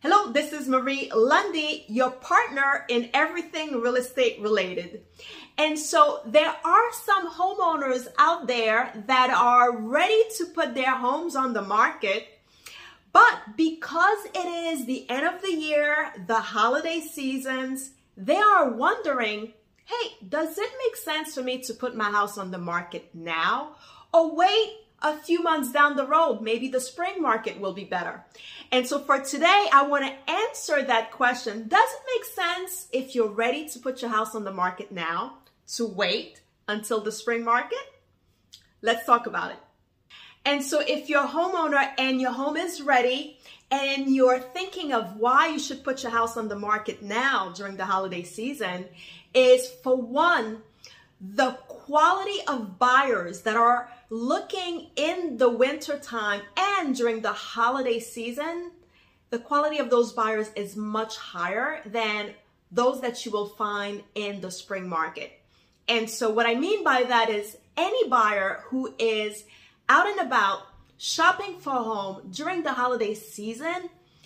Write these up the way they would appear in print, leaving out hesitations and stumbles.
Hello, this is Marie Lundy, your partner in everything real estate related. And so there are some homeowners out there that are ready to put their homes on the market, but because it is the end of the year, the holiday seasons, they are wondering, hey, does it make sense for me to put my house on the market now or wait a few months down the road? Maybe the spring market will be better. And so for today, I want to answer that question. Does it make sense if you're ready to put your house on the market now to wait until the spring market? Let's talk about it. And so if you're a homeowner and your home is ready and you're thinking of why you should put your house on the market now during the holiday season, is for one, the quality of buyers that are looking in the winter time and during the holiday season, the quality of those buyers is much higher than those that you will find in the spring market. And so what I mean by that is any buyer who is out and about shopping for a home during the holiday season,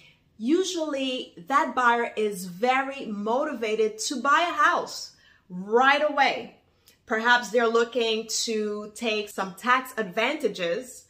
usually that buyer is very motivated to buy a house right away. Perhaps they're looking to take some tax advantages,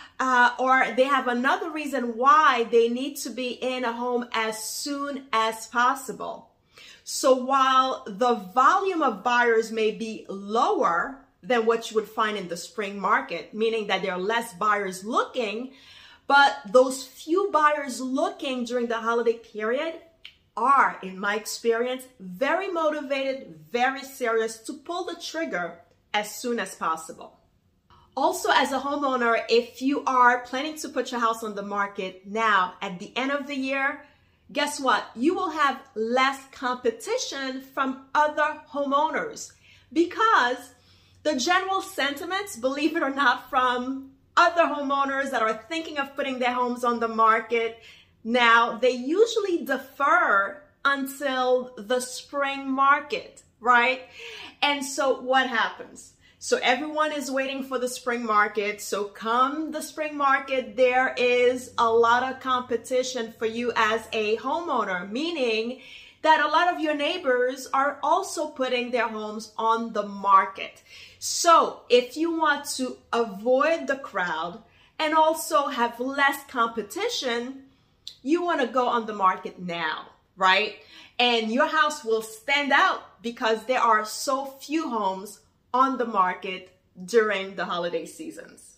or they have another reason why they need to be in a home as soon as possible. So while the volume of buyers may be lower than what you would find in the spring market, meaning that there are less buyers looking, but those few buyers looking during the holiday period are, in my experience, very motivated, very serious to pull the trigger as soon as possible. Also, as a homeowner, if you are planning to put your house on the market now at the end of the year, guess what? You will have less competition from other homeowners because the general sentiments, believe it or not, from other homeowners that are thinking of putting their homes on the market now, they usually defer until the spring market, right? And so what happens? So everyone is waiting for the spring market. So come the spring market, there is a lot of competition for you as a homeowner, meaning that a lot of your neighbors are also putting their homes on the market. So if you want to avoid the crowd and also have less competition, you want to go on the market now, right? And your house will stand out because there are so few homes on the market during the holiday seasons.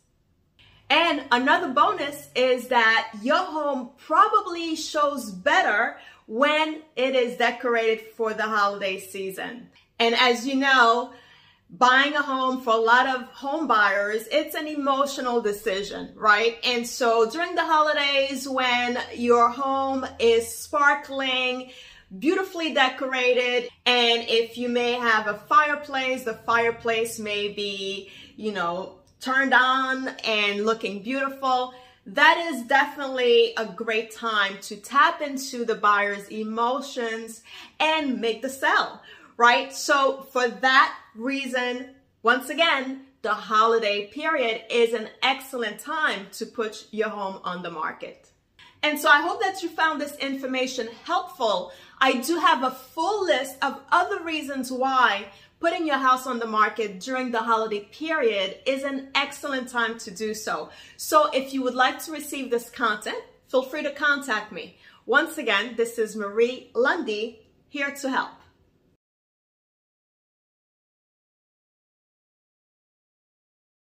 And another bonus is that your home probably shows better when it is decorated for the holiday season. And as you know, buying a home for a lot of home buyers, it's an emotional decision, right? And so during the holidays, when your home is sparkling, beautifully decorated, and if you may have a fireplace, the fireplace may be, turned on and looking beautiful, that is definitely a great time to tap into the buyer's emotions and make the sale, right? So for that reason, once again, the holiday period is an excellent time to put your home on the market. And so I hope that you found this information helpful. I do have a full list of other reasons why putting your house on the market during the holiday period is an excellent time to do so. So if you would like to receive this content, feel free to contact me. Once again, this is Marie Lundy, here to help.